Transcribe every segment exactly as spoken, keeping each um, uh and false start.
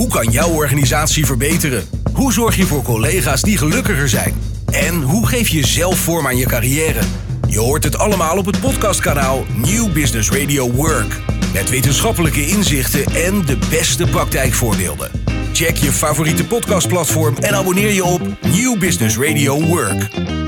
Hoe kan jouw organisatie verbeteren? Hoe zorg je voor collega's die gelukkiger zijn? En hoe geef je zelf vorm aan je carrière? Je hoort het allemaal op het podcastkanaal New Business Radio Work. Met wetenschappelijke inzichten en de beste praktijkvoorbeelden. Check je favoriete podcastplatform en abonneer je op New Business Radio Work.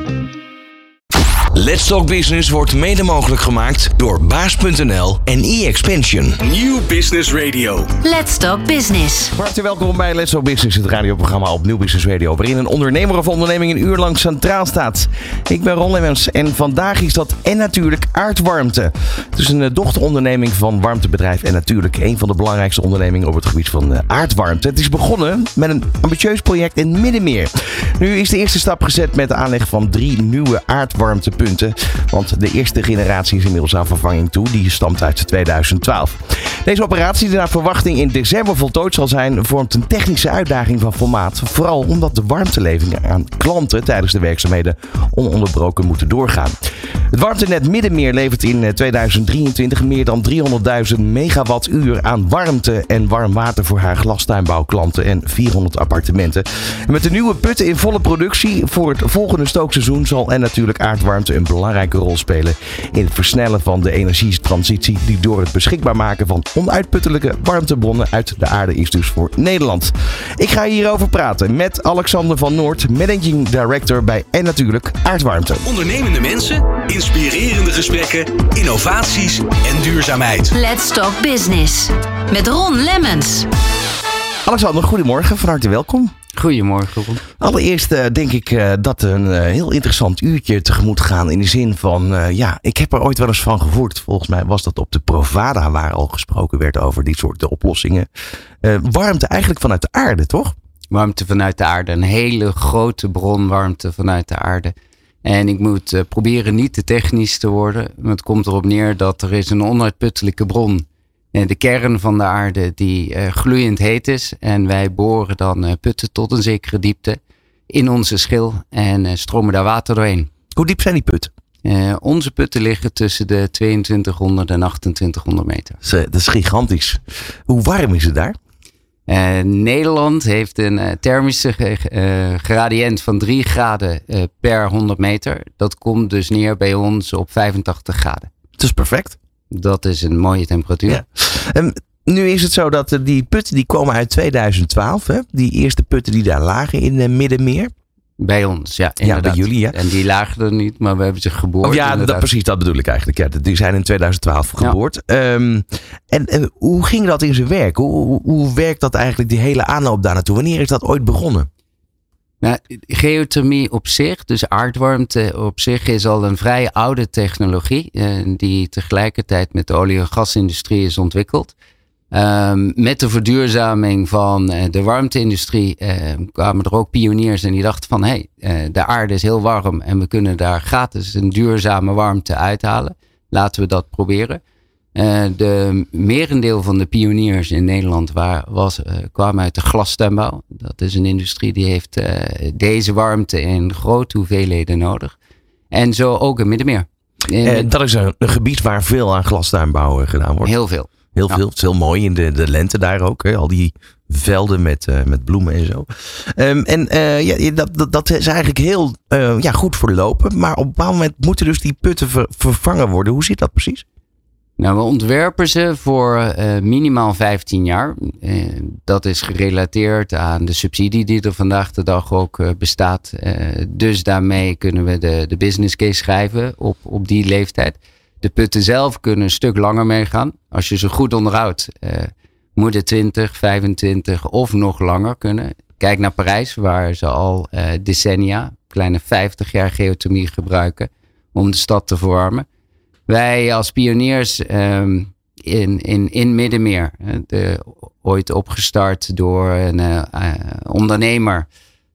Let's Talk Business wordt mede mogelijk gemaakt door baas punt n l en e-expansion. New Business Radio. Let's Talk Business. Hartelijk welkom bij Let's Talk Business, het radioprogramma op New Business Radio, waarin een ondernemer of onderneming een uur lang centraal staat. Ik ben Ron Lemmens en vandaag is dat en natuurlijk Aardwarmte. Het is een dochteronderneming van warmtebedrijf en natuurlijk een van de belangrijkste ondernemingen op het gebied van aardwarmte. Het is begonnen met een ambitieus project in Middenmeer. Nu is de eerste stap gezet met de aanleg van drie nieuwe aardwarmtepunten. Want de eerste generatie is inmiddels aan vervanging toe. Die stamt uit tweeduizend twaalf. Deze operatie, die naar verwachting in december voltooid zal zijn, vormt een technische uitdaging van formaat. Vooral omdat de warmtelevingen aan klanten tijdens de werkzaamheden ononderbroken moeten doorgaan. Het warmtenet Middenmeer levert in tweeduizend drieëntwintig meer dan driehonderdduizend megawattuur aan warmte en warm water voor haar glastuinbouwklanten en vierhonderd appartementen. En met de nieuwe putten in volle productie voor het volgende stookseizoen zal en natuurlijk aardwarmte een belangrijke rol spelen in het versnellen van de energietransitie die door het beschikbaar maken van onuitputtelijke warmtebronnen uit de aarde is dus voor Nederland. Ik ga hierover praten met Alexander van Noort, Managing Director bij en natuurlijk Aardwarmte. Ondernemende mensen, inspirerende gesprekken, innovaties en duurzaamheid. Let's Talk Business. Met Ron Lemmens. Alexander, goedemorgen, van harte welkom. Goedemorgen, Ron. Allereerst uh, denk ik uh, dat een uh, heel interessant uurtje tegemoet gaan in de zin van, uh, ja, ik heb er ooit wel eens van gehoord. Volgens mij was dat op de Provada waar al gesproken werd over dit soort oplossingen. Uh, warmte eigenlijk vanuit de aarde, toch? Warmte vanuit de aarde, een hele grote bron warmte vanuit de aarde. En ik moet uh, proberen niet te technisch te worden, maar het komt erop neer dat er is een onuitputtelijke bron. De kern van de aarde die uh, gloeiend heet is. En wij boren dan uh, putten tot een zekere diepte in onze schil en uh, stromen daar water doorheen. Hoe diep zijn die putten? Uh, onze putten liggen tussen de tweeëntwintighonderd en achtentwintighonderd meter. Dat is, dat is gigantisch. Hoe warm is het daar? Uh, Nederland heeft een uh, thermische uh, gradient van drie graden uh, per honderd meter. Dat komt dus neer bij ons op vijfentachtig graden. Dat is perfect. Dat is een mooie temperatuur. Ja. Um, nu is het zo dat uh, die putten die komen uit tweeduizend twaalf. Hè? Die eerste putten die daar lagen in uh, Middenmeer. Bij ons, ja. Inderdaad. Ja, bij jullie, ja. En die lagen er niet, maar we hebben ze geboord. Oh ja, dat, precies, dat bedoel ik eigenlijk. Ja, die zijn in tweeduizend twaalf geboord. Ja. Um, en uh, hoe ging dat in zijn werk? Hoe, hoe, hoe werkt dat eigenlijk, die hele aanloop daar naartoe? Wanneer is dat ooit begonnen? Nou, geothermie op zich, dus aardwarmte op zich, is al een vrij oude technologie. Uh, die tegelijkertijd met de olie- en gasindustrie is ontwikkeld. Um, met de verduurzaming van uh, de warmte-industrie uh, kwamen er ook pioniers en die dachten van hé, hey, uh, de aarde is heel warm en we kunnen daar gratis een duurzame warmte uithalen. Laten we dat proberen. Uh, de merendeel van de pioniers in Nederland waar, was, uh, kwamen uit de glastuinbouw. Dat is een industrie die heeft uh, deze warmte in grote hoeveelheden nodig. En zo ook in Middenmeer. In, uh, dat is een, een gebied waar veel aan glastuinbouw gedaan wordt. Heel veel. Heel veel. Ja. Het is heel mooi in de, de lente daar ook. Hè? Al die velden met, uh, met bloemen en zo. Um, en uh, ja, dat, dat, dat is eigenlijk heel uh, ja, goed verlopen. Maar op een bepaald moment moeten dus die putten ver, vervangen worden. Hoe zit dat precies? Nou, we ontwerpen ze voor uh, minimaal vijftien jaar. Uh, dat is gerelateerd aan de subsidie die er vandaag de dag ook uh, bestaat. Uh, dus daarmee kunnen we de, de business case schrijven op, op die leeftijd. De putten zelf kunnen een stuk langer meegaan. Als je ze goed onderhoudt, uh, moet het twintig, vijfentwintig of nog langer kunnen. Kijk naar Parijs, waar ze al uh, decennia, kleine vijftig jaar geothermie gebruiken om de stad te verwarmen. Wij als pioniers um, in, in, in Middenmeer, de, ooit opgestart door een uh, uh, ondernemer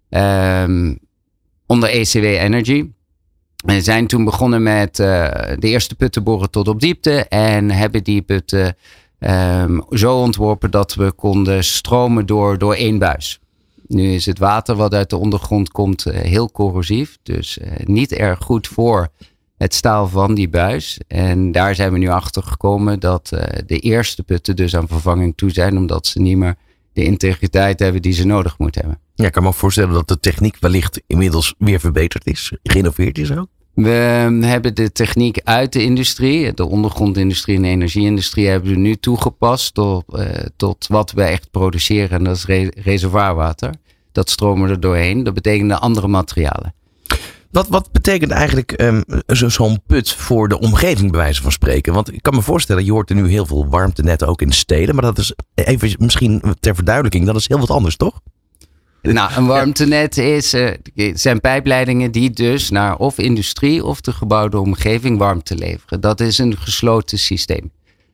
um, onder E C W Energy. We zijn toen begonnen met uh, de eerste putten boren tot op diepte en hebben die putten um, zo ontworpen dat we konden stromen door, door één buis. Nu is het water wat uit de ondergrond komt uh, heel corrosief, dus uh, niet erg goed voor het staal van die buis. En daar zijn we nu achter gekomen dat uh, de eerste putten dus aan vervanging toe zijn, omdat ze niet meer de integriteit hebben die ze nodig moeten hebben. Ja, ik kan me ook voorstellen dat de techniek wellicht inmiddels weer verbeterd is, geïnnoveerd is ook. We hebben de techniek uit de industrie, de ondergrondindustrie en de energieindustrie, hebben we nu toegepast tot, uh, tot wat we echt produceren. En dat is re- reservoirwater. Dat stromen er doorheen. Dat betekent andere materialen. Wat, wat betekent eigenlijk um, zo, zo'n put voor de omgeving, bij wijze van spreken? Want ik kan me voorstellen, je hoort er nu heel veel warmtenetten ook in de steden. Maar dat is even misschien ter verduidelijking, dat is heel wat anders, toch? Nou, een warmtenet is, uh, zijn pijpleidingen die dus naar of industrie of de gebouwde omgeving warmte leveren. Dat is een gesloten systeem.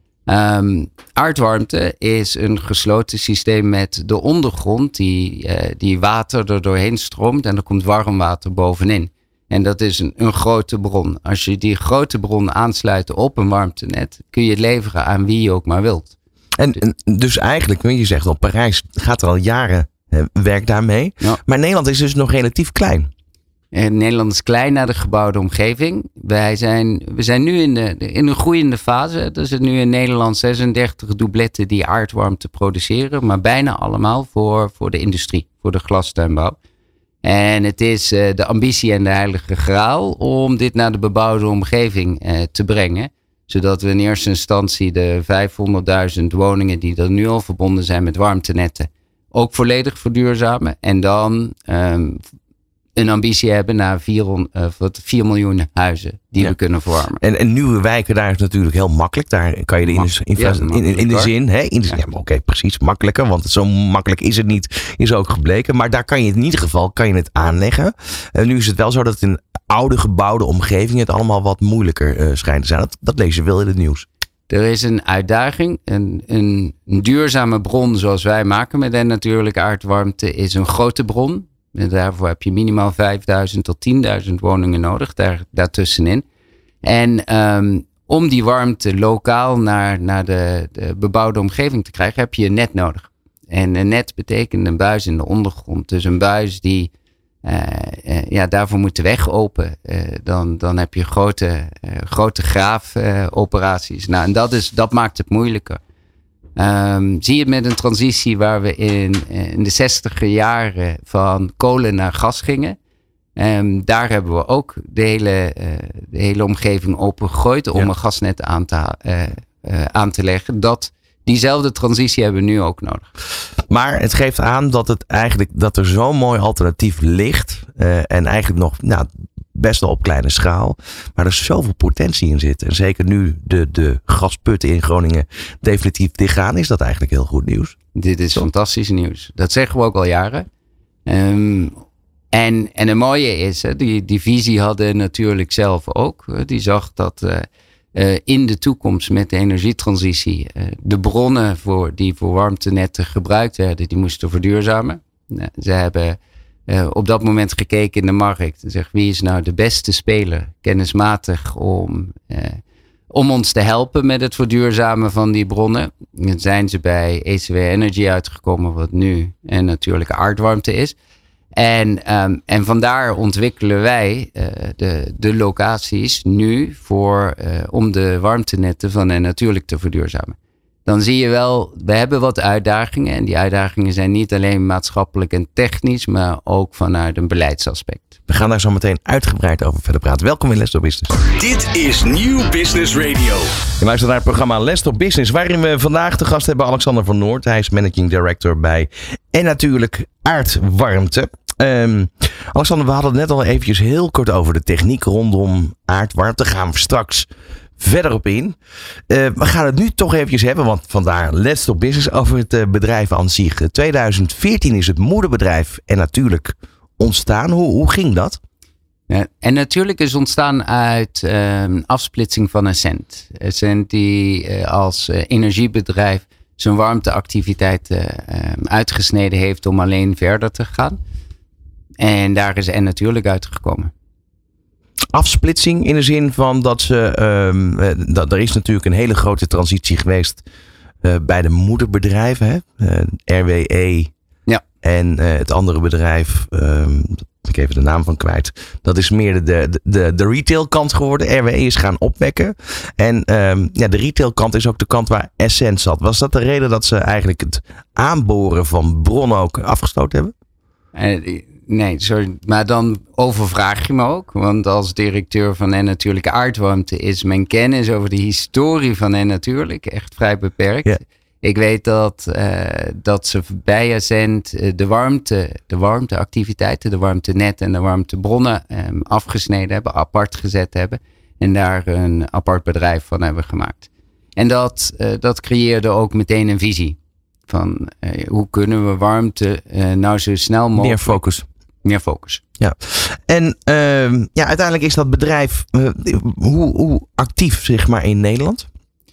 Um, aardwarmte is een gesloten systeem met de ondergrond die, uh, die water er doorheen stroomt en er komt warm water bovenin. En dat is een, een grote bron. Als je die grote bron aansluit op een warmtenet, kun je het leveren aan wie je ook maar wilt. En, en dus eigenlijk, je zegt al, Parijs gaat er al jaren uh, werk daarmee. Ja. Maar Nederland is dus nog relatief klein. En Nederland is klein naar de gebouwde omgeving. Wij zijn, we zijn nu in, de, in een groeiende fase. Er zijn nu in Nederland zesendertig doubletten die aardwarmte produceren. Maar bijna allemaal voor, voor de industrie, voor de glastuinbouw. En het is uh, de ambitie en de heilige graal om dit naar de bebouwde omgeving uh, te brengen. Zodat we in eerste instantie de vijfhonderdduizend woningen die er nu al verbonden zijn met warmtenetten ook volledig verduurzamen. En dan um, een ambitie hebben naar vier miljoen huizen die ja. we kunnen verwarmen. En, en nieuwe wijken, daar is natuurlijk heel makkelijk. Daar kan je de Mak- infra- ja, in, in, in de zin, hè, in de zin, ja. ja, oké, okay, precies, makkelijker, want zo makkelijk is het niet, is ook gebleken. Maar daar kan je in ieder geval kan je het aanleggen. En nu is het wel zo dat in oude gebouwde omgevingen het allemaal wat moeilijker uh, schijnt te zijn. Dat, dat lees je wel in het nieuws. Er is een uitdaging. Een, een, een duurzame bron zoals wij maken met de natuurlijke aardwarmte is een grote bron. En daarvoor heb je minimaal vijfduizend tot tienduizend woningen nodig, daar, daartussenin. En um, om die warmte lokaal naar, naar de, de bebouwde omgeving te krijgen, heb je een net nodig. En een net betekent een buis in de ondergrond. Dus een buis die, uh, uh, ja, daarvoor moet de weg open. Uh, dan, dan heb je grote, uh, grote graafoperaties. Uh, nou, en dat, is, dat maakt het moeilijker. Um, zie je het met een transitie waar we in, in de zestiger jaren van kolen naar gas gingen. Um, daar hebben we ook de hele, uh, de hele omgeving opengegooid om ja. een gasnet aan te, uh, uh, aan te leggen. Dat, diezelfde transitie hebben we nu ook nodig. Maar het geeft aan dat, het eigenlijk, dat er zo'n mooi alternatief ligt. Uh, en eigenlijk nog nou, best wel op kleine schaal. Maar er zoveel potentie in zit. En zeker nu de, de gasputten in Groningen definitief dichtgaan, is dat eigenlijk heel goed nieuws. Dit is Zo. fantastisch nieuws. Dat zeggen we ook al jaren. Um, en, en het mooie is, hè, die, die visie hadden natuurlijk zelf ook. Die zag dat uh, uh, in de toekomst met de energietransitie uh, de bronnen voor, die voor warmtenetten gebruikt werden, die moesten verduurzamen. Uh, ze hebben Uh, op dat moment gekeken in de markt. En zeg, wie is nou de beste speler, kennismatig, om, uh, om ons te helpen met het verduurzamen van die bronnen. Dan zijn ze bij E C W Energy uitgekomen, wat nu en natuurlijk aardwarmte is. En, um, en vandaar ontwikkelen wij uh, de, de locaties nu voor, uh, om de warmtenetten van en natuurlijk te verduurzamen. Dan zie je wel, we hebben wat uitdagingen. En die uitdagingen zijn niet alleen maatschappelijk en technisch, maar ook vanuit een beleidsaspect. We gaan daar zo meteen uitgebreid over verder praten. Welkom in Less Business. Dit is Nieuw Business Radio. Je luistert naar het programma Less Business, waarin we vandaag te gast hebben Alexander van Noord. Hij is managing director bij en natuurlijk aardwarmte. Um, Alexander, we hadden het net al eventjes heel kort over de techniek rondom aardwarmte. Daar gaan we straks verder op in. Uh, we gaan het nu toch eventjes hebben, want vandaar Let's Talk Business, over het uh, bedrijf aan zich. twintig veertien is het moederbedrijf en natuurlijk ontstaan. Hoe, hoe ging dat? Ja, en natuurlijk is ontstaan uit uh, een afsplitsing van Essent. Essent die uh, als uh, energiebedrijf zijn warmteactiviteit uh, um, uitgesneden heeft om alleen verder te gaan. En daar is en natuurlijk uitgekomen. Afsplitsing in de zin van dat ze, um, dat, er is natuurlijk een hele grote transitie geweest uh, bij de moederbedrijven, hè? Uh, R W E ja. en uh, het andere bedrijf, um, ik even de naam van kwijt. Dat is meer de, de, de, de retail kant geworden. R W E is gaan opwekken. En um, ja, de retail kant is ook de kant waar Essent zat. Was dat de reden dat ze eigenlijk het aanboren van bronnen ook afgesloten hebben? Uh, nee, sorry. Maar dan overvraag je me ook. Want als directeur van En Natuurlijke Aardwarmte is mijn kennis over de historie van En Natuurlijk echt vrij beperkt. Ja. Ik weet dat, uh, dat ze bij Essent uh, de warmte, de warmteactiviteiten, de warmtenet en de warmtebronnen um, afgesneden hebben, apart gezet hebben. En daar een apart bedrijf van hebben gemaakt. En dat, uh, dat creëerde ook meteen een visie. Van uh, hoe kunnen we warmte uh, nou zo snel mogelijk... Meer focus. Meer focus. Ja. En uh, ja, uiteindelijk is dat bedrijf uh, hoe, hoe actief zeg maar in Nederland?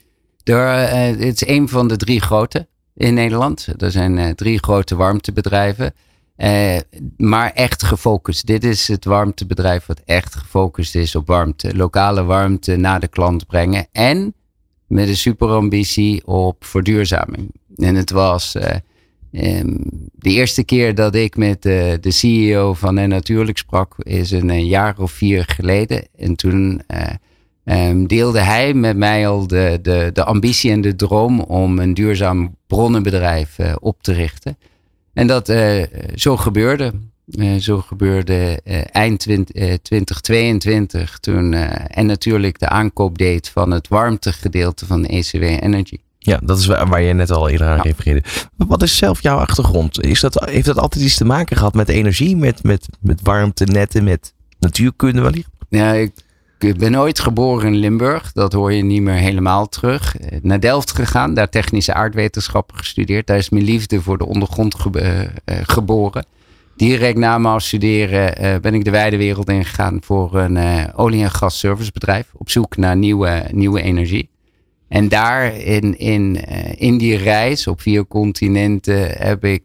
Er, uh, het is een van de drie grote in Nederland. Er zijn uh, drie grote warmtebedrijven. Uh, maar echt gefocust. Dit is het warmtebedrijf wat echt gefocust is op warmte. Lokale warmte naar de klant brengen. En met een superambitie op verduurzaming. En het was uh, um, de eerste keer dat ik met uh, de C E O van En Natuurlijk sprak, is een, een jaar of vier geleden. En toen uh, um, deelde hij met mij al de, de, de ambitie en de droom om een duurzaam bronnenbedrijf uh, op te richten. En dat uh, zo gebeurde. Uh, zo gebeurde uh, eind twintig tweeëntwintig toen uh, En Natuurlijk de aankoop deed van het warmtegedeelte van E C W Energy. Ja, dat is waar, waar je net al eerder aan ja. refereerde. Wat is zelf jouw achtergrond? Is dat, heeft dat altijd iets te maken gehad met energie, met, met, met warmtenetten, met natuurkunde wellicht? Ja, ik, ik ben ooit geboren in Limburg. Dat hoor je niet meer helemaal terug. Naar Delft gegaan, daar technische aardwetenschappen gestudeerd. Daar is mijn liefde voor de ondergrond ge, uh, geboren. Direct na mijn afstuderen uh, ben ik de wijde wereld ingegaan voor een uh, olie- en gasservicebedrijf. Op zoek naar nieuwe, nieuwe energie. En daar in, in, uh, in die reis op vier continenten heb ik,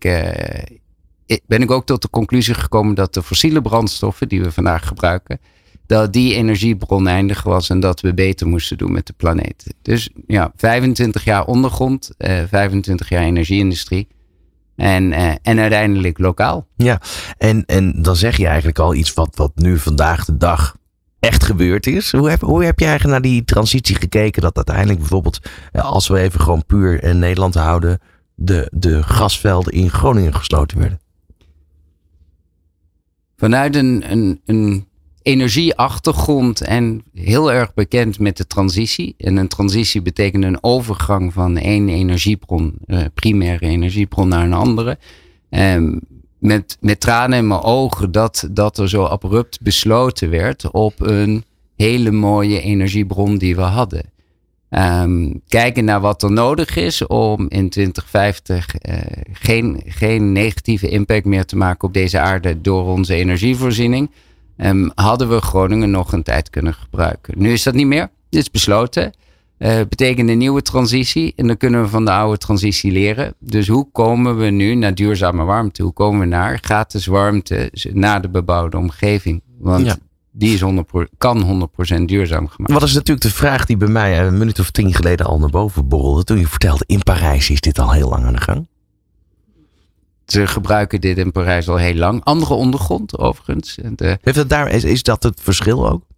uh, ben ik ook tot de conclusie gekomen dat de fossiele brandstoffen die we vandaag gebruiken, dat die energiebron eindig was en dat we beter moesten doen met de planeet. Dus ja, vijfentwintig jaar ondergrond, uh, vijfentwintig jaar energieindustrie. En, uh, en uiteindelijk lokaal. Ja, en, en dan zeg je eigenlijk al iets wat, wat nu vandaag de dag echt gebeurd is. Hoe heb, hoe heb je eigenlijk naar die transitie gekeken dat uiteindelijk bijvoorbeeld, als we even gewoon puur in Nederland houden, de, de gasvelden in Groningen gesloten werden? Vanuit een, een, een energieachtergrond en heel erg bekend met de transitie. En een transitie betekent een overgang van één energiebron, uh, primaire energiebron, naar een andere. Um, met, met tranen in mijn ogen dat, dat er zo abrupt besloten werd op een hele mooie energiebron die we hadden. Um, kijken naar wat er nodig is om in twintig vijftig uh, geen, geen negatieve impact meer te maken op deze aarde door onze energievoorziening. Um, hadden we Groningen nog een tijd kunnen gebruiken. Nu is dat niet meer. Dit is besloten. Uh, betekent een nieuwe transitie. En dan kunnen we van de oude transitie leren. Dus hoe komen we nu naar duurzame warmte? Hoe komen we naar gratis warmte naar de bebouwde omgeving? Want ja. die is honderd procent, kan honderd procent duurzaam gemaakt. Wat is natuurlijk de vraag die bij mij een minuut of tien geleden al naar boven borrelde. Toen je vertelde, in Parijs is dit al heel lang aan de gang. Ze gebruiken dit in Parijs al heel lang. Andere ondergrond overigens. De, Heeft het daar, is, is dat het verschil ook?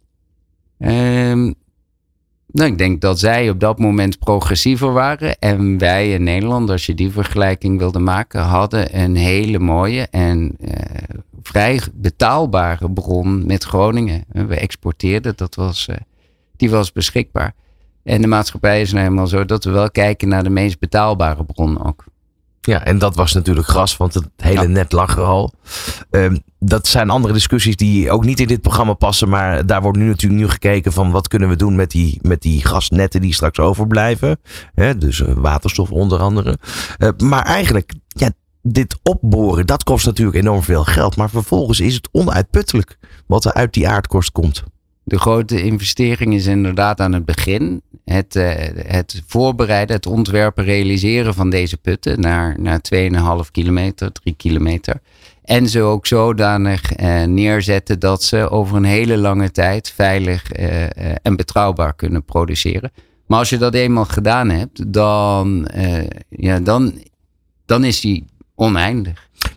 Um, nou, ik denk dat zij op dat moment progressiever waren. En wij in Nederland, als je die vergelijking wilde maken, hadden een hele mooie en uh, vrij betaalbare bron met Groningen. We exporteerden, dat was, uh, die was beschikbaar. En de maatschappij is nou helemaal zo dat we wel kijken naar de meest betaalbare bron ook. Ja, en dat was natuurlijk gas, want het hele ja. net lag er al. Um, dat zijn andere discussies die ook niet in dit programma passen. Maar daar wordt nu natuurlijk nu gekeken van wat kunnen we doen met die, met die gasnetten die straks overblijven. Hè, dus uh, waterstof onder andere. Uh, maar eigenlijk, ja, dit opboren, dat kost natuurlijk enorm veel geld. Maar vervolgens is het onuitputtelijk wat er uit die aardkorst komt. De grote investering is inderdaad aan het begin. Het, uh, het voorbereiden, het ontwerpen, realiseren van deze putten naar, naar twee komma vijf kilometer, drie kilometer. En ze ook zodanig uh, neerzetten dat ze over een hele lange tijd veilig uh, uh, en betrouwbaar kunnen produceren. Maar als je dat eenmaal gedaan hebt, dan, uh, ja, dan, dan is die oneindig.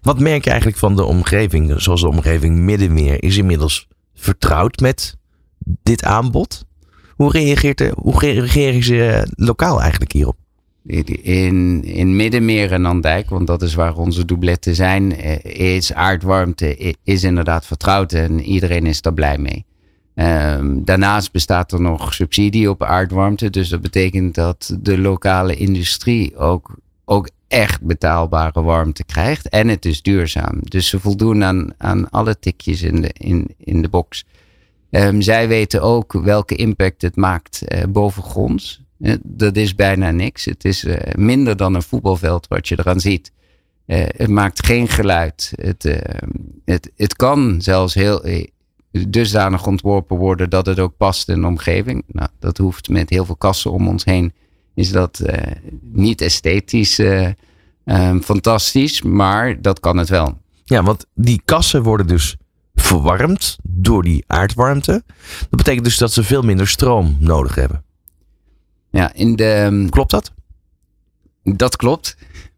Wat merk je eigenlijk van de omgeving, zoals de omgeving Middenmeer, is inmiddels vertrouwd met dit aanbod? Hoe reageert de, hoe reageren ze lokaal eigenlijk hierop? In, in Middenmeer en Andijk, want dat is waar onze doubletten zijn, is aardwarmte is inderdaad vertrouwd en iedereen is daar blij mee. Um, daarnaast bestaat er nog subsidie op aardwarmte, dus dat betekent dat de lokale industrie ook, ook echt betaalbare warmte krijgt en het is duurzaam. Dus ze voldoen aan, aan alle tikjes in de, in, in de box. Um, zij weten ook welke impact het maakt uh, bovengronds. Uh, dat is bijna niks. Het is uh, minder dan een voetbalveld wat je eraan ziet. Uh, het maakt geen geluid. Het, uh, het, het kan zelfs heel uh, dusdanig ontworpen worden dat het ook past in de omgeving. Nou, dat hoeft met heel veel kassen om ons heen. Is dat uh, niet esthetisch uh, uh, fantastisch, maar dat kan het wel. Ja, want die kassen worden dus verwarmd door die aardwarmte. Dat betekent dus dat ze veel minder stroom nodig hebben. Ja, in de, klopt dat? Dat klopt.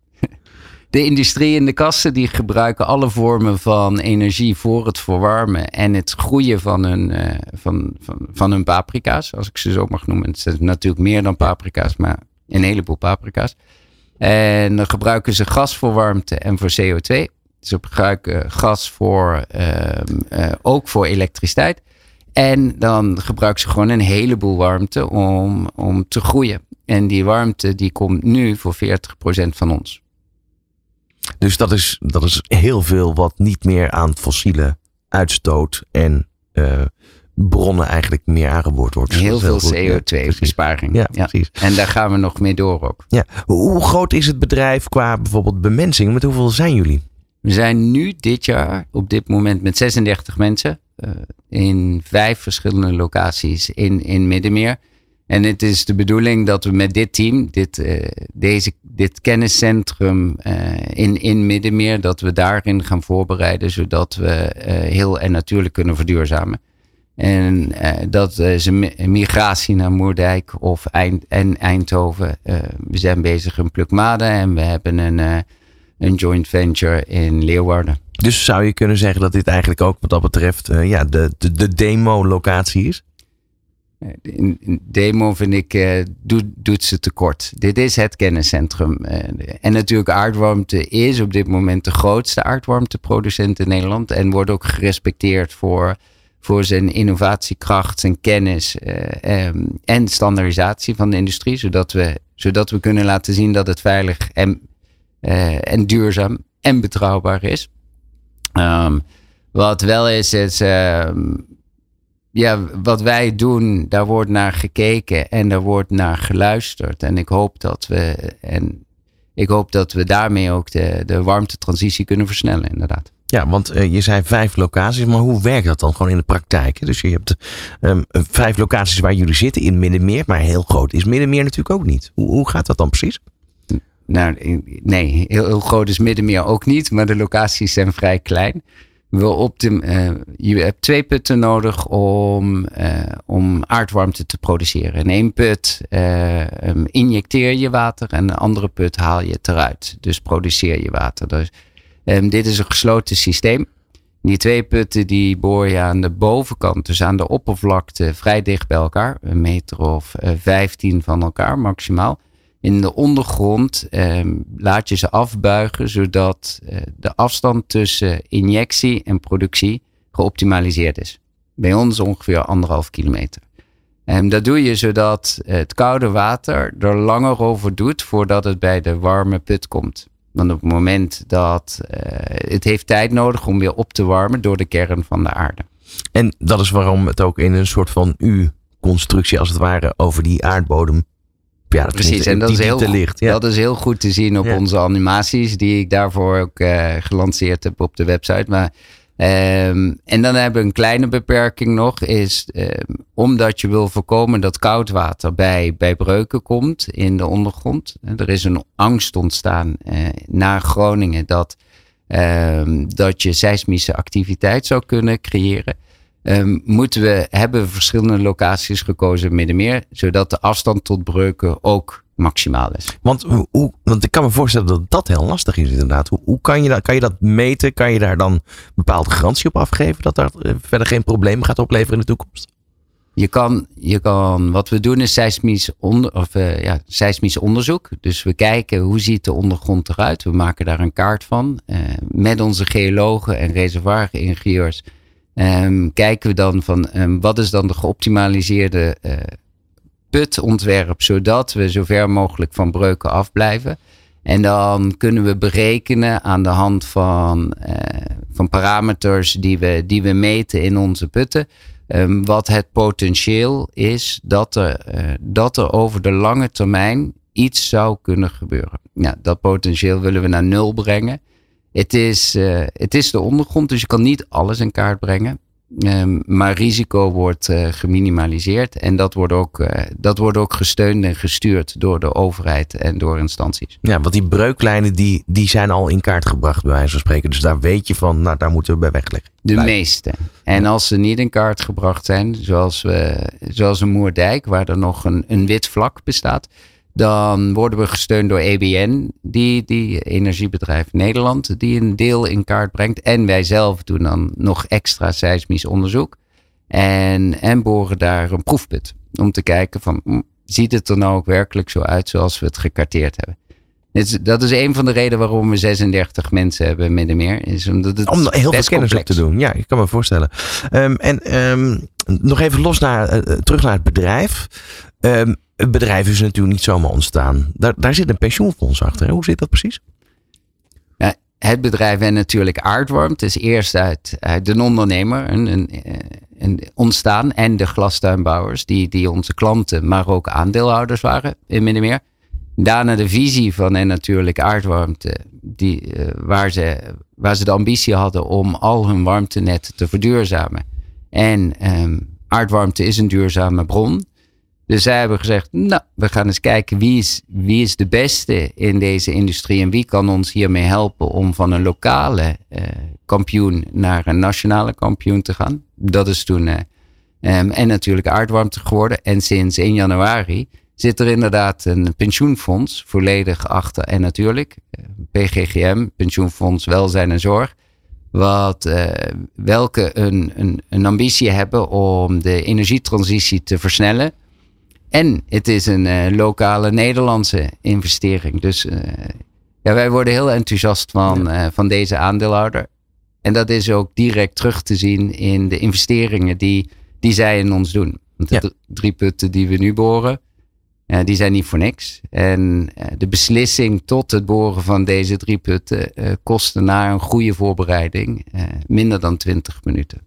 De industrie en de kassen die gebruiken alle vormen van energie voor het verwarmen en het groeien van hun, uh, van, van, van hun paprika's, als ik ze zo mag noemen. Het zijn natuurlijk meer dan paprika's, maar een heleboel paprika's. En dan gebruiken ze gas voor warmte en voor C O twee. Ze gebruiken gas voor, uh, uh, ook voor elektriciteit. En dan gebruiken ze gewoon een heleboel warmte om, om te groeien. En die warmte die komt nu voor veertig procent van ons. Dus dat is, dat is heel veel wat niet meer aan fossiele uitstoot en uh, bronnen eigenlijk meer aangeboord wordt. Dus heel veel heel C O twee besparing. Ja, ja, precies. En daar gaan we nog mee door ook. Ja. Hoe groot is het bedrijf qua bijvoorbeeld bemensing? Met hoeveel zijn jullie? We zijn nu dit jaar op dit moment met zesendertig mensen uh, in vijf verschillende locaties in, in Middenmeer. En het is de bedoeling dat we met dit team, dit, uh, deze, dit kenniscentrum uh, in, in Middenmeer, dat we daarin gaan voorbereiden, zodat we uh, heel en natuurlijk kunnen verduurzamen. En uh, dat uh, is een migratie naar Moerdijk of Eind, en Eindhoven. Uh, we zijn bezig in Plukmade en we hebben een, uh, een joint venture in Leeuwarden. Dus zou je kunnen zeggen dat dit eigenlijk ook wat dat betreft uh, ja, de, de, de demo-locatie is? In demo vind ik, uh, doet, doet ze tekort. Dit is het kenniscentrum. Uh, en natuurlijk aardwarmte is op dit moment de grootste aardwarmteproducent in Nederland. En wordt ook gerespecteerd voor, voor zijn innovatiekracht, zijn kennis uh, um, en standaardisatie van de industrie. Zodat we, zodat we kunnen laten zien dat het veilig en, uh, en duurzaam en betrouwbaar is. Um, wat wel is, is... Uh, Ja, wat wij doen, daar wordt naar gekeken en daar wordt naar geluisterd. En ik hoop dat we, en ik hoop dat we daarmee ook de, de warmtetransitie kunnen versnellen, inderdaad. Ja, want uh, je zei vijf locaties, maar hoe werkt dat dan gewoon in de praktijk? Dus je hebt um, vijf locaties waar jullie zitten in Middenmeer, maar heel groot is Middenmeer natuurlijk ook niet. Hoe, hoe gaat dat dan precies? Nou, nee, heel, heel groot is Middenmeer ook niet, maar de locaties zijn vrij klein. We optim, uh, je hebt twee putten nodig om, uh, om aardwarmte te produceren. In één put uh, um, injecteer je water en de andere put haal je het eruit. Dus produceer je water. Dus, um, dit is een gesloten systeem. Die twee putten die boor je aan de bovenkant, dus aan de oppervlakte, vrij dicht bij elkaar. Een meter of uh, vijftien van elkaar maximaal. In de ondergrond eh, laat je ze afbuigen, zodat eh, de afstand tussen injectie en productie geoptimaliseerd is. Bij ons ongeveer anderhalf kilometer. En dat doe je zodat het koude water er langer over doet voordat het bij de warme put komt. Want op het moment dat uh, het heeft tijd nodig om weer op te warmen door de kern van de aarde. En dat is waarom het ook in een soort van U-constructie als het ware over die aardbodem. Ja, precies, en dat is, heel, ligt, ja. dat is heel goed te zien op ja. onze animaties, die ik daarvoor ook uh, gelanceerd heb op de website. Maar, um, en dan hebben we een kleine beperking nog, is um, omdat je wil voorkomen dat koud water bij, bij breuken komt in de ondergrond. Er is een angst ontstaan uh, na Groningen dat, um, dat je seismische activiteit zou kunnen creëren. Um, moeten we, hebben we verschillende locaties gekozen Middenmeer, zodat de afstand tot breuken ook maximaal is. Want, hoe, want ik kan me voorstellen dat dat heel lastig is inderdaad. Hoe, hoe kan, je dat, kan je dat meten? Kan je daar dan bepaalde garantie op afgeven dat dat verder geen problemen gaat opleveren in de toekomst? Je kan, je kan, wat we doen is seismisch, onder, of, uh, ja, seismisch onderzoek. Dus we kijken hoe ziet de ondergrond eruit. We maken daar een kaart van. Uh, met onze geologen en reservoiringenieurs um, kijken we dan van um, wat is dan de geoptimaliseerde uh, putontwerp, zodat we zo ver mogelijk van breuken afblijven. En dan kunnen we berekenen aan de hand van, uh, van parameters die we, die we meten in onze putten. Um, wat het potentieel is dat er, uh, dat er over de lange termijn iets zou kunnen gebeuren. Ja, dat potentieel willen we naar nul brengen. Het is, uh, het is de ondergrond, dus je kan niet alles in kaart brengen. Um, maar risico wordt uh, geminimaliseerd en dat wordt, ook, uh, dat wordt ook gesteund en gestuurd door de overheid en door instanties. Ja, want die breuklijnen die, die zijn al in kaart gebracht bij wijze van spreken. Dus daar weet je van, nou daar moeten we bij wegleggen. De Blijf. meeste. En als ze niet in kaart gebracht zijn, zoals, we, zoals een Moerdijk, waar er nog een, een wit vlak bestaat, dan worden we gesteund door E B N, die, die Energiebedrijf Nederland, die een deel in kaart brengt. En wij zelf doen dan nog extra seismisch onderzoek. En, en boren daar een proefput. Om te kijken van, ziet het er nou ook werkelijk zo uit zoals we het gekarteerd hebben. Dat is een van de redenen waarom we zesendertig mensen hebben in Middenmeer. Is omdat het Om heel veel kennis complex. op te doen. Ja, ik kan me voorstellen. Um, en um, nog even los naar, uh, terug naar het bedrijf. Um, het bedrijf is natuurlijk niet zomaar ontstaan. Daar, daar zit een pensioenfonds achter. Hè? Hoe zit dat precies? Ja, het bedrijf en natuurlijk Aardwarmte is eerst uit, uit de ondernemer een, een, een ontstaan. En de glastuinbouwers die, die onze klanten, maar ook aandeelhouders waren in Middenmeer. Daarna de visie van en natuurlijk Aardwarmte, die, uh, waar, ze, waar ze de ambitie hadden om al hun warmtenet te verduurzamen. En um, Aardwarmte is een duurzame bron. Dus zij hebben gezegd, nou, we gaan eens kijken wie is, wie is de beste in deze industrie en wie kan ons hiermee helpen om van een lokale uh, kampioen naar een nationale kampioen te gaan. Dat is toen, uh, um, en natuurlijk Aardwarmte geworden. En sinds één januari zit er inderdaad een pensioenfonds volledig achter. En natuurlijk, P G G M, Pensioenfonds Welzijn en Zorg, wat, uh, welke een, een, een ambitie hebben om de energietransitie te versnellen. En het is een uh, lokale Nederlandse investering. Dus uh, ja, wij worden heel enthousiast van, uh, van deze aandeelhouder. En dat is ook direct terug te zien in de investeringen die, die zij in ons doen. Want de ja. drie putten die we nu boren, Uh, die zijn niet voor niks. En uh, de beslissing tot het boren van deze drie putten uh, kostte na een goede voorbereiding uh, minder dan twintig minuten.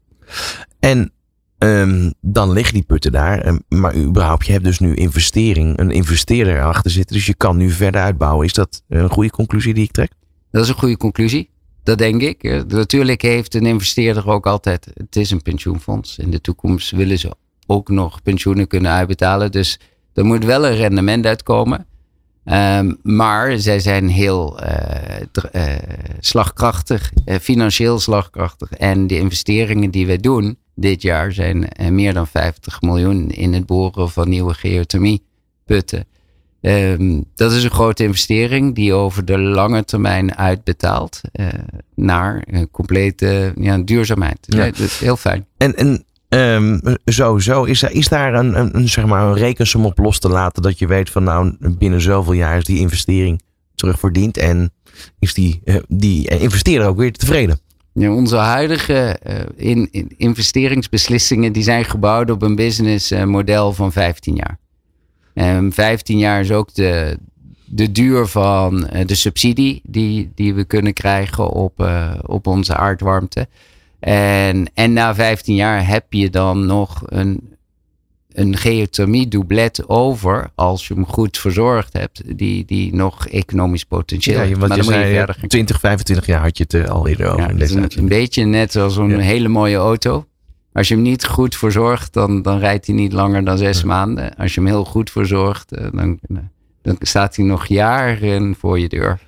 En um, dan liggen die putten daar. Um, maar überhaupt, je hebt dus nu investering, een investeerder erachter zitten. Dus je kan nu verder uitbouwen. Is dat een goede conclusie die ik trek? Dat is een goede conclusie. Dat denk ik. Uh, natuurlijk heeft een investeerder ook altijd, het is een pensioenfonds. In de toekomst willen ze ook nog pensioenen kunnen uitbetalen. Dus er moet wel een rendement uitkomen. Um, maar zij zijn heel uh, dr- uh, slagkrachtig, uh, financieel slagkrachtig. En de investeringen die wij doen dit jaar zijn uh, meer dan vijftig miljoen in het boren van nieuwe geothermieputten. Um, dat is een grote investering die over de lange termijn uitbetaalt uh, naar uh, complete ja, duurzaamheid. Ja. Dat is heel fijn. En, en Um, sowieso, is, er, is daar een, een, een, zeg maar een rekensom op los te laten dat je weet van nou binnen zoveel jaar is die investering terugverdiend en is die, uh, die investeerder ook weer tevreden? Ja, onze huidige uh, in, in investeringsbeslissingen die zijn gebouwd op een businessmodel van vijftien jaar. Um, vijftien jaar is ook de, de duur van uh, de subsidie die, die we kunnen krijgen op, uh, op onze aardwarmte. En, en na vijftien jaar heb je dan nog een, een geothermie-doublet over, als je hem goed verzorgd hebt, die, die nog economisch potentieel ja, heeft. Want maar je dan zei, moet je verder gaan. twintig, vijfentwintig jaar had je het uh, al eerder over. Ja, in het is deze een, een beetje net als een ja. hele mooie auto. Als je hem niet goed verzorgt, dan, dan rijdt hij niet langer dan zes ja. maanden. Als je hem heel goed verzorgt, dan, dan staat hij nog jaren voor je deur.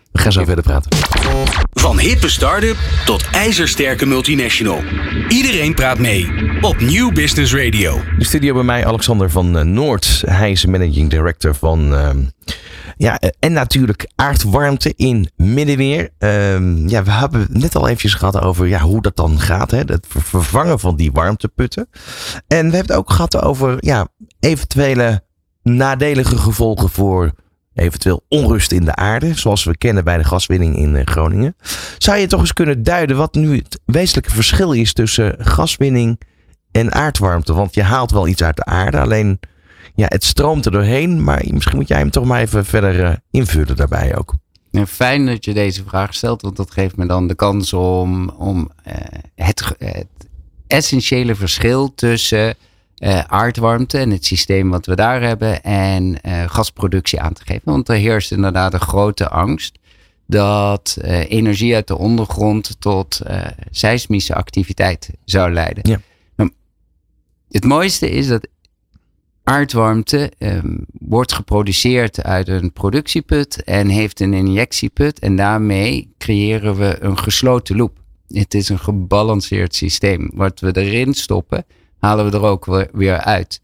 We gaan zo verder praten. Van hippe start-up tot ijzersterke multinational. Iedereen praat mee op Nieuw Business Radio. De studio bij mij Alexander van uh, Noord. Hij is managing director van... Uh, ja, uh, en natuurlijk aardwarmte in Middenmeer. Uh, ja, we hebben het net al eventjes gehad over ja, hoe dat dan gaat. Hè? Het vervangen van die warmteputten. En we hebben het ook gehad over ja, eventuele nadelige gevolgen voor... eventueel onrust in de aarde, zoals we kennen bij de gaswinning in Groningen. Zou je toch eens kunnen duiden wat nu het wezenlijke verschil is tussen gaswinning en aardwarmte? Want je haalt wel iets uit de aarde, alleen ja, het stroomt er doorheen. Maar misschien moet jij hem toch maar even verder uh, invullen daarbij ook. Ja, fijn dat je deze vraag stelt, want dat geeft me dan de kans om, om uh, het, het essentiële verschil tussen... Uh, aardwarmte en het systeem wat we daar hebben en uh, gasproductie aan te geven. Want er heerst inderdaad een grote angst dat uh, energie uit de ondergrond tot uh, seismische activiteit zou leiden. Ja. Nou, het mooiste is dat aardwarmte um, wordt geproduceerd uit een productieput en heeft een injectieput en daarmee creëren we een gesloten loop. Het is een gebalanceerd systeem. Wat we erin stoppen, halen we er ook weer uit.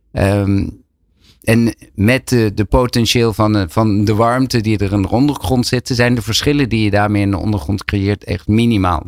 Um, en met de, de potentieel van de, van de warmte die er in de ondergrond zitten, zijn de verschillen die je daarmee in de ondergrond creëert echt minimaal.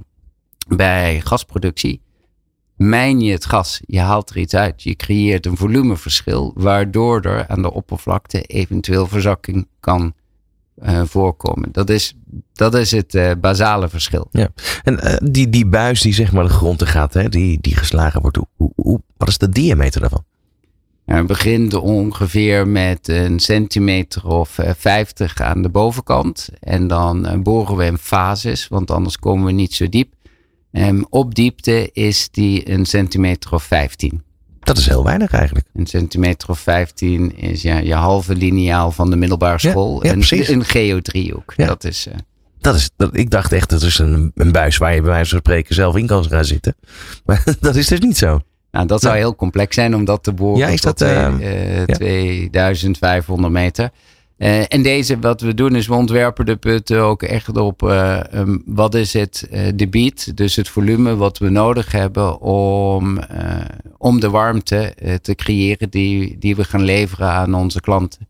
Bij gasproductie mijn je het gas, je haalt er iets uit. Je creëert een volumeverschil, waardoor er aan de oppervlakte eventueel verzakking kan uh, voorkomen. Dat is, dat is het uh, basale verschil. Ja. En uh, die, die buis die zeg maar de grond in gaat, hè, die, die geslagen wordt, hoe, hoe, wat is de diameter daarvan? Ja, het begint ongeveer met een centimeter of uh, vijftig aan de bovenkant. En dan uh, boren we in fases, want anders komen we niet zo diep. Um, op diepte is die een centimeter of vijftien. Dat is heel weinig eigenlijk. Een centimeter of vijftien is ja, je halve lineaal van de middelbare school. Ja, ja, een, een geodriehoek. Ja. Dat is... Uh, Dat is, dat, ik dacht echt, dat is een, een buis waar je bij wijze van spreken zelf in kan gaan zitten. Maar dat is dus niet zo. Nou, dat zou nou, heel complex zijn om dat te boren ja, is tot dat, uh, twee, uh, ja. tweeduizend vijfhonderd meter. Uh, en deze, wat we doen is, we ontwerpen de putten ook echt op uh, um, wat is het uh, debiet, dus het volume wat we nodig hebben om, uh, om de warmte uh, te creëren die, die we gaan leveren aan onze klanten.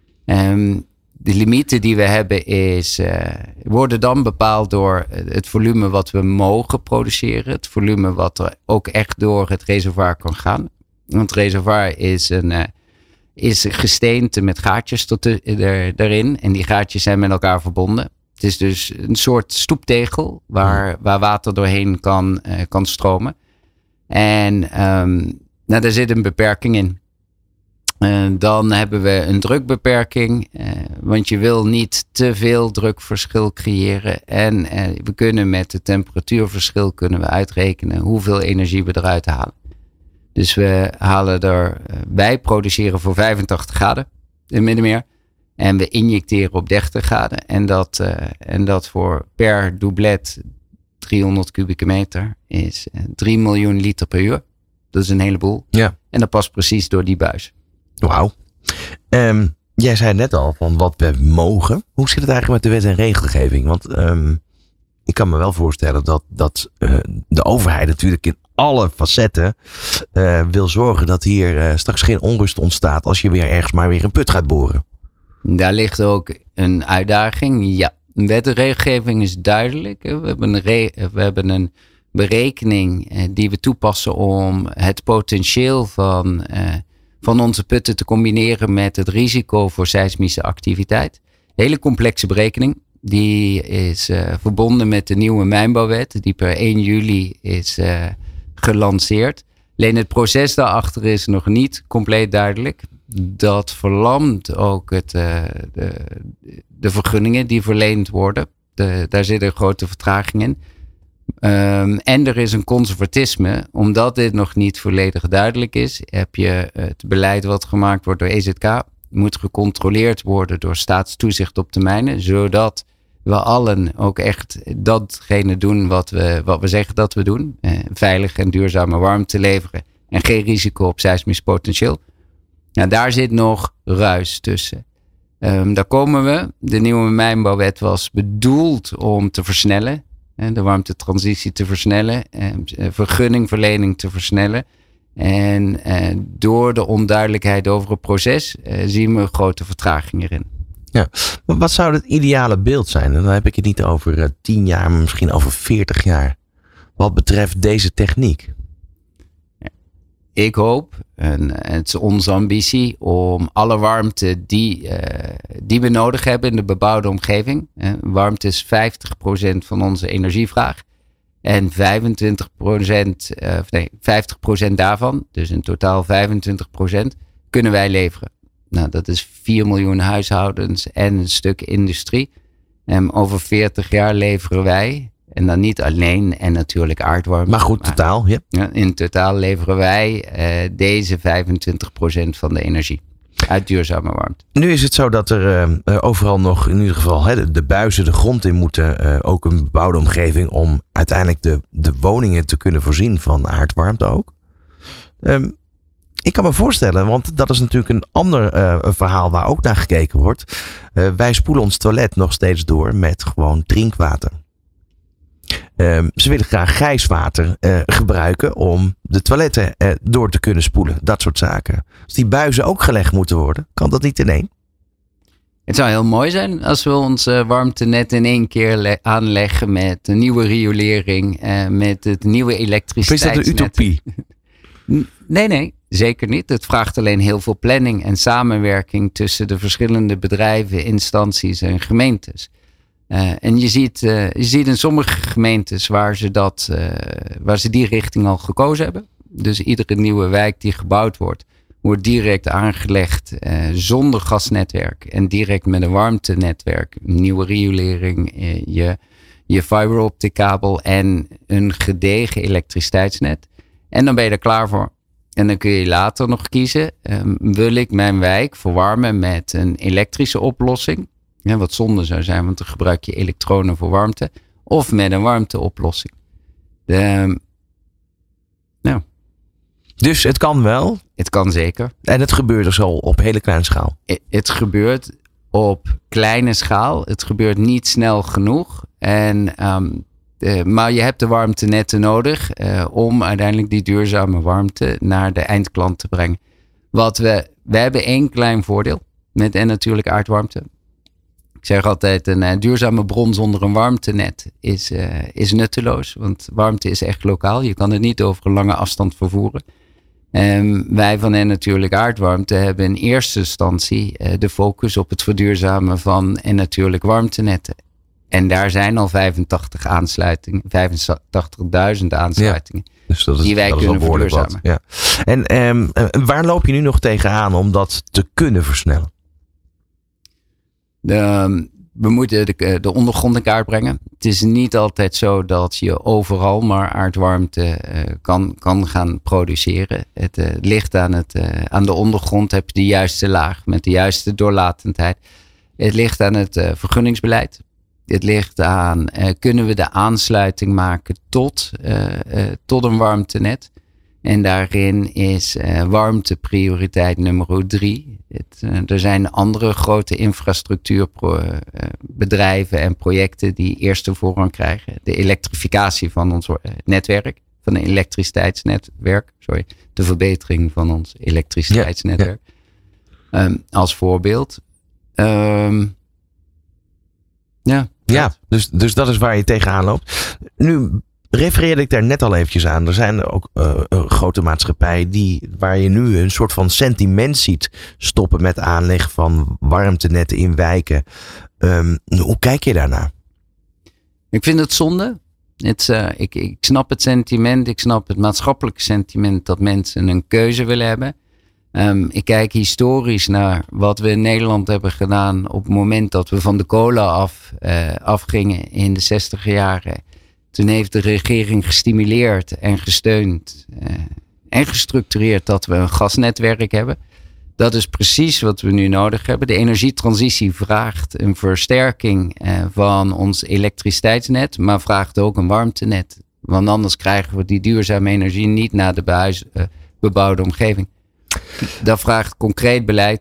Um, de limieten die we hebben is, uh, worden dan bepaald door het volume wat we mogen produceren. Het volume wat er ook echt door het reservoir kan gaan. Want het reservoir is een... Uh, is gesteente met gaatjes tot de, er, erin. En die gaatjes zijn met elkaar verbonden. Het is dus een soort stoeptegel waar, waar water doorheen kan, uh, kan stromen. En um, nou, daar zit een beperking in. Uh, dan hebben we een drukbeperking. Uh, want je wil niet te veel drukverschil creëren. En uh, we kunnen met het temperatuurverschil kunnen we uitrekenen hoeveel energie we eruit halen. Dus we halen er, wij produceren voor vijfentachtig graden in Middenmeer. En we injecteren op dertig graden. En dat, uh, en dat voor per doublet driehonderd kubieke meter is drie miljoen liter per uur. Dat is een heleboel. Ja. En dat past precies door die buis. Wauw. Um, jij zei net al van wat we mogen. Hoe zit het eigenlijk met de wet en regelgeving? Want um, ik kan me wel voorstellen dat, dat uh, de overheid natuurlijk in alle facetten uh, wil zorgen dat hier uh, straks geen onrust ontstaat als je weer ergens maar weer een put gaat boren. Daar ligt ook een uitdaging. Ja, de wet en regelgeving is duidelijk. We hebben een, re- we hebben een berekening uh, die we toepassen om het potentieel van, uh, van onze putten te combineren met het risico voor seismische activiteit. Hele complexe berekening. Die is uh, verbonden met de nieuwe mijnbouwwet die per één juli is uh, gelanceerd. Alleen het proces daarachter is nog niet compleet duidelijk. Dat verlamt ook het, uh, de, de vergunningen die verleend worden. De, daar zit een grote vertraging in. Um, en er is een conservatisme. Omdat dit nog niet volledig duidelijk is, heb je het beleid wat gemaakt wordt door E Z K. Moet gecontroleerd worden door staatstoezicht op de mijnen. Zodat we allen ook echt datgene doen wat we, wat we zeggen dat we doen. Eh, veilig en duurzame warmte leveren. En geen risico op seismisch potentieel. Nou, daar zit nog ruis tussen. Um, daar komen we. De nieuwe mijnbouwwet was bedoeld om te versnellen. Hè, de warmtetransitie te versnellen. Uh, vergunningverlening te versnellen. En uh, door de onduidelijkheid over het proces uh, zien we grote vertraging erin. Ja, maar wat zou het ideale beeld zijn? En dan heb ik het niet over uh, tien jaar, maar misschien over veertig jaar. Wat betreft deze techniek. Ik hoop, en het is onze ambitie, om alle warmte die, uh, die we nodig hebben in de bebouwde omgeving. Uh, warmte is vijftig procent van onze energievraag. En vijfentwintig procent, uh, nee, vijftig procent daarvan, dus in totaal vijfentwintig procent, kunnen wij leveren. Nou, dat is vier miljoen huishoudens en een stuk industrie. En over veertig jaar leveren wij, en dan niet alleen en natuurlijk aardwarmte. Maar goed, totaal, ja. Maar in totaal leveren wij uh, deze vijfentwintig procent van de energie uit duurzame warmte. Nu is het zo dat er uh, overal nog in ieder geval hè, de, de buizen de grond in moeten. Uh, ook een bebouwde omgeving om uiteindelijk de, de woningen te kunnen voorzien van aardwarmte ook. Um, ik kan me voorstellen, want dat is natuurlijk een ander uh, verhaal waar ook naar gekeken wordt. Uh, wij spoelen ons toilet nog steeds door met gewoon drinkwater. Um, ze willen graag grijswater uh, gebruiken om de toiletten uh, door te kunnen spoelen. Dat soort zaken. Als die buizen ook gelegd moeten worden, kan dat niet in één? Het zou heel mooi zijn als we ons uh, warmtenet in één keer le- aanleggen met een nieuwe riolering, uh, met het nieuwe elektriciteitsnet. Of is dat een utopie? Nee, nee, zeker niet. Het vraagt alleen heel veel planning en samenwerking tussen de verschillende bedrijven, instanties en gemeentes. Uh, en je ziet, uh, je ziet in sommige gemeentes waar ze, dat, uh, waar ze die richting al gekozen hebben. Dus iedere nieuwe wijk die gebouwd wordt, wordt direct aangelegd uh, zonder gasnetwerk. En direct met een warmtenetwerk, een nieuwe riolering, uh, je, je fiber optic kabel en een gedegen elektriciteitsnet. En dan ben je er klaar voor. En dan kun je later nog kiezen, um, wil ik mijn wijk verwarmen met een elektrische oplossing? Ja, wat zonde zou zijn, want dan gebruik je elektronen voor warmte. Of met een warmteoplossing. De, nou. Dus het kan wel? Het kan zeker. En het gebeurt dus al op hele kleine schaal? Het, het gebeurt op kleine schaal. Het gebeurt niet snel genoeg. En, um, de, maar je hebt de warmtenetten nodig uh, om uiteindelijk die duurzame warmte naar de eindklant te brengen. Wat we, we hebben één klein voordeel met en natuurlijk aardwarmte. Ik zeg altijd, een uh, duurzame bron zonder een warmtenet is, uh, is nutteloos. Want warmte is echt lokaal. Je kan het niet over een lange afstand vervoeren. Um, wij van en natuurlijk aardwarmte hebben in eerste instantie uh, de focus op het verduurzamen van en natuurlijk warmtenetten. En daar zijn al vijfentachtig aansluitingen, vijfentachtigduizend aansluitingen. Ja, dus dat is, die wij dat kunnen verduurzamen. Ja. En um, waar loop je nu nog tegenaan om dat te kunnen versnellen? De, we moeten de, de ondergrond in kaart brengen. Het is niet altijd zo dat je overal maar aardwarmte uh, kan, kan gaan produceren. Het uh, ligt aan, het, uh, aan de ondergrond. Heb je de juiste laag met de juiste doorlatendheid. Het ligt aan het uh, vergunningsbeleid. Het ligt aan, uh, kunnen we de aansluiting maken tot, uh, uh, tot een warmtenet. En daarin is uh, warmte prioriteit nummer drie. Het, uh, er zijn andere grote infrastructuurbedrijven uh, en projecten die eerste voorrang krijgen. De elektrificatie van ons uh, netwerk, van een elektriciteitsnetwerk. Sorry, de verbetering van ons elektriciteitsnetwerk. Ja, ja. Um, als voorbeeld. Um, ja, ja dus, dus dat is waar je tegenaan loopt. Nu refereerde ik daar net al eventjes aan. Er zijn ook uh, grote maatschappijen die, waar je nu een soort van sentiment ziet stoppen met aanleg van warmtenetten in wijken. Um, hoe kijk je daarnaar? Ik vind het zonde. Het, uh, ik, ik snap het sentiment. Ik snap het maatschappelijke sentiment dat mensen een keuze willen hebben. Um, ik kijk historisch naar wat we in Nederland hebben gedaan op het moment dat we van de kolen af, uh, afgingen in de zestiger jaren. Toen heeft de regering gestimuleerd en gesteund uh, en gestructureerd dat we een gasnetwerk hebben. Dat is precies wat we nu nodig hebben. De energietransitie vraagt een versterking uh, van ons elektriciteitsnet, maar vraagt ook een warmtenet. Want anders krijgen we die duurzame energie niet naar de behuis, uh, bebouwde omgeving. Dat vraagt concreet beleid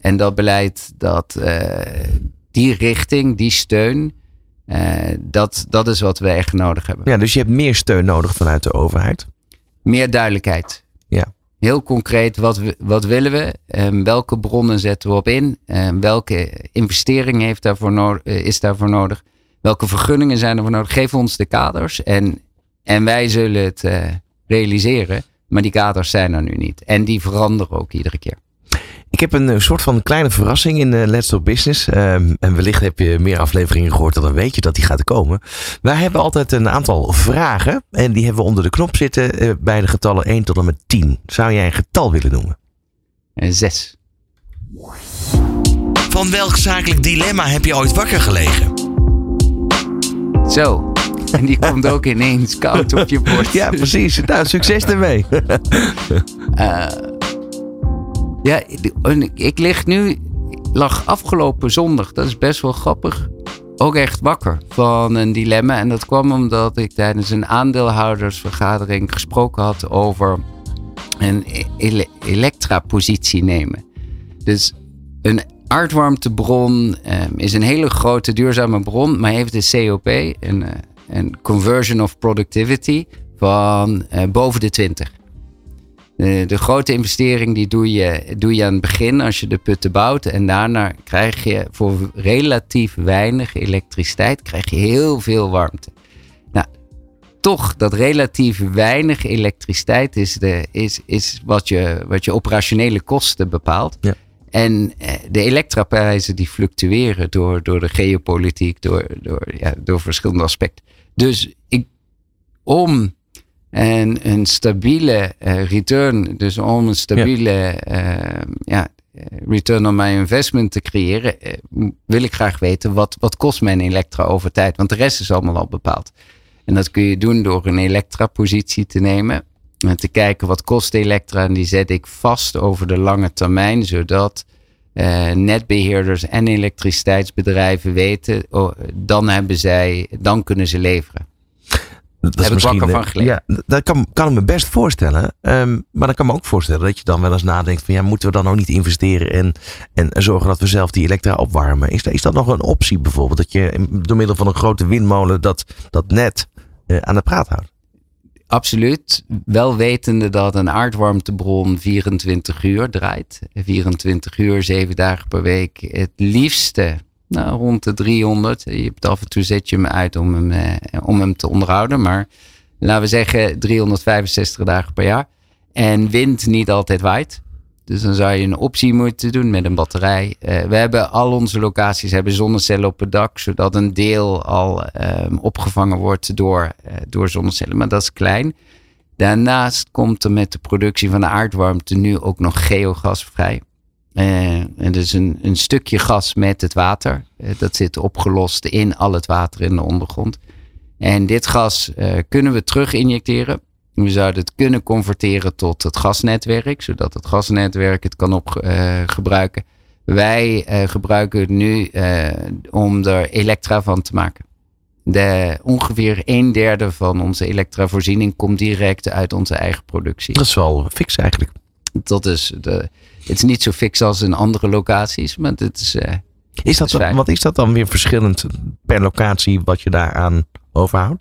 En dat beleid, dat, uh, die richting, die steun, uh, dat, dat is wat we echt nodig hebben. Ja, dus je hebt meer steun nodig vanuit de overheid? Meer duidelijkheid. Ja. Heel concreet, wat, we, wat willen we? Um, welke bronnen zetten we op in? Um, welke investering heeft daarvoor no- is daarvoor nodig? Welke vergunningen zijn er voor nodig? Geef ons de kaders en, en wij zullen het uh, realiseren. Maar die kaders zijn er nu niet. En die veranderen ook iedere keer. Ik heb een soort van kleine verrassing in uh, Let's Talk Business. Um, en wellicht heb je meer afleveringen gehoord, dan weet je dat die gaat komen. Wij hebben altijd een aantal vragen. En die hebben we onder de knop zitten uh, bij de getallen één tot en met tien. Zou jij een getal willen noemen? Uh, zes. Van welk zakelijk dilemma heb je ooit wakker gelegen? Zo. En die komt ook ineens koud op je bord. Ja, precies. Nou, succes ermee. uh, ja, ik lig nu... Ik lag afgelopen zondag, dat is best wel grappig, ook echt wakker van een dilemma. En dat kwam omdat ik tijdens een aandeelhoudersvergadering gesproken had over een ele- elektrapositie nemen. Dus een aardwarmtebron um, is een hele grote duurzame bron, maar heeft een C O P, een, een Conversion of Productivity, van uh, boven de twintig. De, de grote investering die doe je, doe je aan het begin als je de putten bouwt. En daarna krijg je voor relatief weinig elektriciteit krijg je heel veel warmte. Nou, toch dat relatief weinig elektriciteit is, de, is, is wat, je, wat je operationele kosten bepaalt. Ja. En de elektraprijzen die fluctueren door, door de geopolitiek, door, door, ja, door verschillende aspecten. Dus ik, om en een stabiele uh, return, dus om een stabiele ja. Uh, ja, return on my investment te creëren, uh, wil ik graag weten wat, wat kost mijn elektra over tijd. Want de rest is allemaal al bepaald. En dat kun je doen door een elektra-positie te nemen. En te kijken wat kost de elektra. En die zet ik vast over de lange termijn. Zodat uh, netbeheerders en elektriciteitsbedrijven weten. Oh, dan, hebben zij, dan kunnen ze leveren. Dat heb ik wakker van gelegen. Ja, dat kan, kan ik me best voorstellen. Um, maar dan kan ik me ook voorstellen dat je dan wel eens nadenkt van ja, moeten we dan ook niet investeren en, en zorgen dat we zelf die elektra opwarmen? Is, is dat nog een optie bijvoorbeeld? Dat je door middel van een grote windmolen dat, dat net uh, aan de praat houdt? Absoluut. Wel wetende dat een aardwarmtebron vierentwintig uur draait. vierentwintig uur, zeven dagen per week. Het liefste nou, rond de driehonderd. Je hebt af en toe zet je hem uit om hem, eh, om hem te onderhouden. Maar laten we zeggen driehonderdvijfenzestig dagen per jaar. En wind niet altijd waait. Dus dan zou je een optie moeten doen met een batterij. Uh, we hebben al onze locaties hebben zonnecellen op het dak. Zodat een deel al um, opgevangen wordt door, uh, door zonnecellen. Maar dat is klein. Daarnaast komt er met de productie van de aardwarmte nu ook nog geogas vrij. Uh, en dus een, een stukje gas met het water. Uh, dat zit opgelost in al het water in de ondergrond. En dit gas uh, kunnen we terug injecteren. We zouden het kunnen converteren tot het gasnetwerk. Zodat het gasnetwerk het kan op, uh, gebruiken. Wij uh, gebruiken het nu uh, om er elektra van te maken. De, ongeveer een derde van onze elektravoorziening komt direct uit onze eigen productie. Dat is wel fix eigenlijk. Dat is de, het is niet zo fix als in andere locaties, maar het is. Uh, is dat is dan, wat is dat dan weer verschillend per locatie wat je daaraan overhoudt?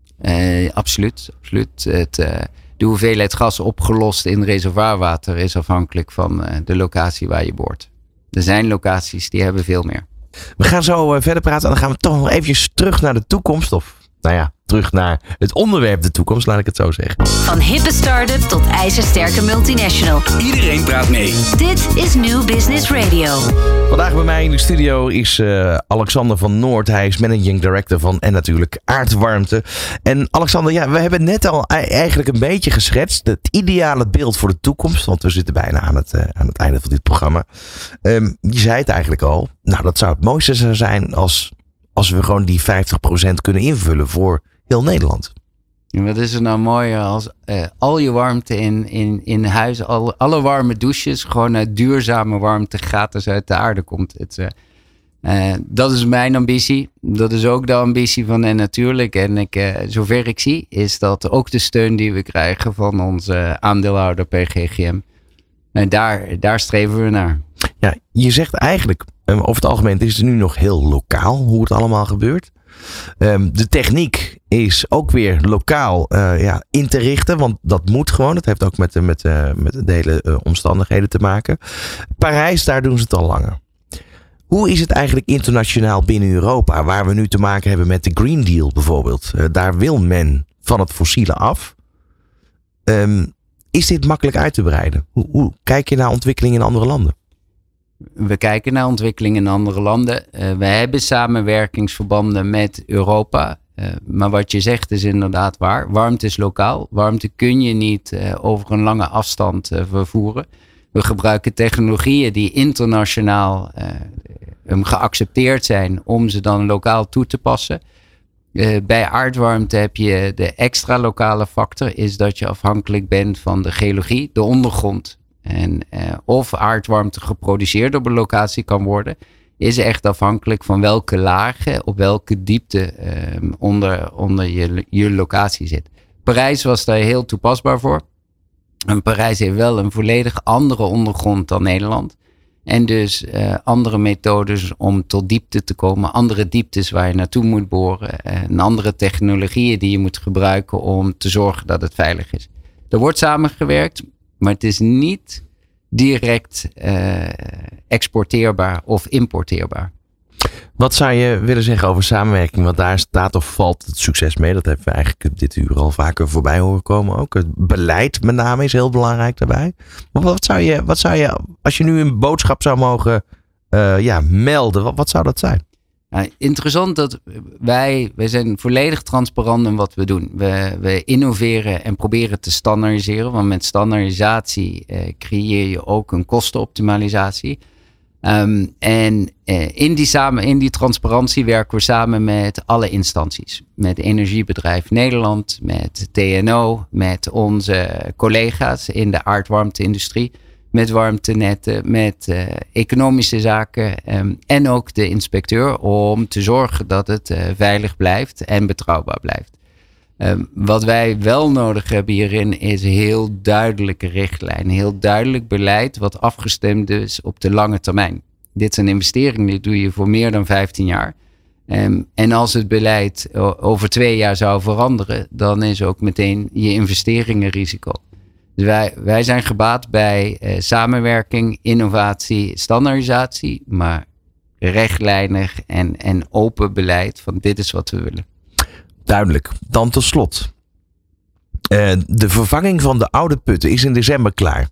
Uh, absoluut, absoluut. Het, uh, de hoeveelheid gas opgelost in reservoirwater is afhankelijk van uh, de locatie waar je boort. Er zijn locaties die hebben veel meer. We gaan zo uh, verder praten en dan gaan we toch nog eventjes terug naar de toekomst. Of nou ja, terug naar het onderwerp de toekomst, laat ik het zo zeggen. Van hippe start-up tot ijzersterke multinational. Iedereen praat mee. Dit is New Business Radio. Vandaag bij mij in de studio is uh, Alexander van Noord. Hij is managing director van en natuurlijk aardwarmte. En Alexander, ja, we hebben net al eigenlijk een beetje geschetst. Het ideale beeld voor de toekomst. Want we zitten bijna aan het, uh, aan het einde van dit programma. Um, je zei het eigenlijk al. Nou, dat zou het mooiste zijn als... Als we gewoon die vijftig procent kunnen invullen voor heel Nederland. En wat is er nou mooier als uh, al je warmte in, in, in huis, al, alle warme douches, gewoon uit duurzame warmte gratis uit de aarde komt. Het, uh, uh, dat is mijn ambitie. Dat is ook de ambitie van En Natuurlijk. En ik, uh, zover ik zie, is dat ook de steun die we krijgen van onze aandeelhouder P G G M. En daar, daar streven we naar. Ja, je zegt eigenlijk, um, over het algemeen is het nu nog heel lokaal hoe het allemaal gebeurt. Um, de techniek is ook weer lokaal uh, ja, in te richten, want dat moet gewoon. Dat heeft ook met, met, uh, met de hele uh, omstandigheden te maken. Parijs, daar doen ze het al langer. Hoe is het eigenlijk internationaal binnen Europa, waar we nu te maken hebben met de Green Deal bijvoorbeeld? Uh, daar wil men van het fossiele af. Um, is dit makkelijk uit te breiden? Hoe, hoe kijk je naar ontwikkelingen in andere landen? We kijken naar ontwikkelingen in andere landen. Uh, we hebben samenwerkingsverbanden met Europa. Uh, maar wat je zegt is inderdaad waar. Warmte is lokaal. Warmte kun je niet uh, over een lange afstand uh, vervoeren. We gebruiken technologieën die internationaal uh, um, geaccepteerd zijn om ze dan lokaal toe te passen. Uh, bij aardwarmte heb je de extra lokale factor, is dat je afhankelijk bent van de geologie, de ondergrond. En uh, of aardwarmte geproduceerd op een locatie kan worden, is echt afhankelijk van welke lagen, op welke diepte uh, onder, onder je, je locatie zit. Parijs was daar heel toepasbaar voor. En Parijs heeft wel een volledig andere ondergrond dan Nederland. En dus uh, andere methodes om tot diepte te komen. Andere dieptes waar je naartoe moet boren. En andere technologieën die je moet gebruiken om te zorgen dat het veilig is. Er wordt samengewerkt, maar het is niet direct uh, exporteerbaar of importeerbaar. Wat zou je willen zeggen over samenwerking? Want daar staat of valt het succes mee. Dat hebben we eigenlijk dit uur al vaker voorbij horen komen. Ook het beleid met name is heel belangrijk daarbij. Maar wat zou je, wat zou je als je nu een boodschap zou mogen uh, ja, melden, wat, wat zou dat zijn? Nou, interessant dat wij, wij zijn volledig transparant in wat we doen. We, we innoveren en proberen te standaardiseren. Want met standaardisatie uh, creëer je ook een kostenoptimalisatie. Um, en uh, in, die samen, in die transparantie werken we samen met alle instanties. Met Energiebedrijf Nederland, met T N O, met onze collega's in de aardwarmte-industrie. Met warmtenetten, met uh, economische zaken um, en ook de inspecteur om te zorgen dat het uh, veilig blijft en betrouwbaar blijft. Um, wat wij wel nodig hebben hierin is heel duidelijke richtlijnen, heel duidelijk beleid wat afgestemd is op de lange termijn. Dit is een investering, die doe je voor meer dan vijftien jaar. Um, en als het beleid over twee jaar zou veranderen, dan is ook meteen je investering een risico. Dus wij, wij zijn gebaat bij uh, samenwerking, innovatie, standaardisatie, maar rechtlijnig en, en open beleid van dit is wat we willen. Duidelijk. Dan tot slot. Uh, de vervanging van de oude putten is in december klaar.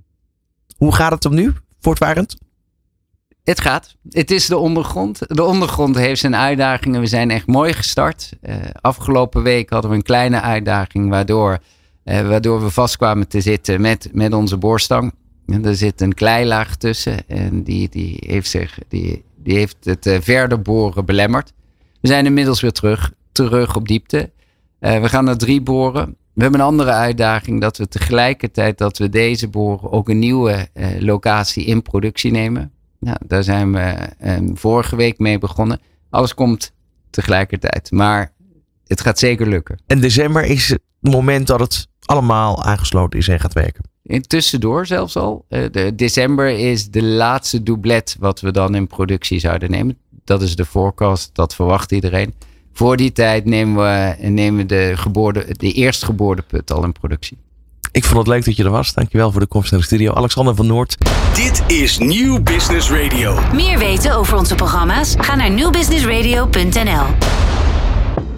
Hoe gaat het er nu, voortvarend? Het gaat. Het is de ondergrond. De ondergrond heeft zijn uitdagingen. We zijn echt mooi gestart. Uh, afgelopen week hadden we een kleine uitdaging waardoor... Uh, waardoor we vast kwamen te zitten met, met onze boorstang. En er zit een kleilaag tussen. En die, die, heeft, zich, die, die heeft het uh, verder boren belemmerd. We zijn inmiddels weer terug, terug op diepte. Uh, we gaan er drie boren. We hebben een andere uitdaging dat we tegelijkertijd dat we deze boren ook een nieuwe uh, locatie in productie nemen. Nou, daar zijn we uh, vorige week mee begonnen. Alles komt tegelijkertijd. Maar het gaat zeker lukken. En december is het moment dat het allemaal aangesloten is en gaat werken. In tussendoor zelfs al. Uh, de december is de laatste doublet wat we dan in productie zouden nemen. Dat is de forecast, dat verwacht iedereen. Voor die tijd nemen we, nemen de, geboorde, de eerstgeboorde put al in productie. Ik vond het leuk dat je er was. Dankjewel voor de komst naar de studio. Alexander van Noort. Dit is Nieuw Business Radio. Meer weten over onze programma's? Ga naar nieuw business radio punt n l.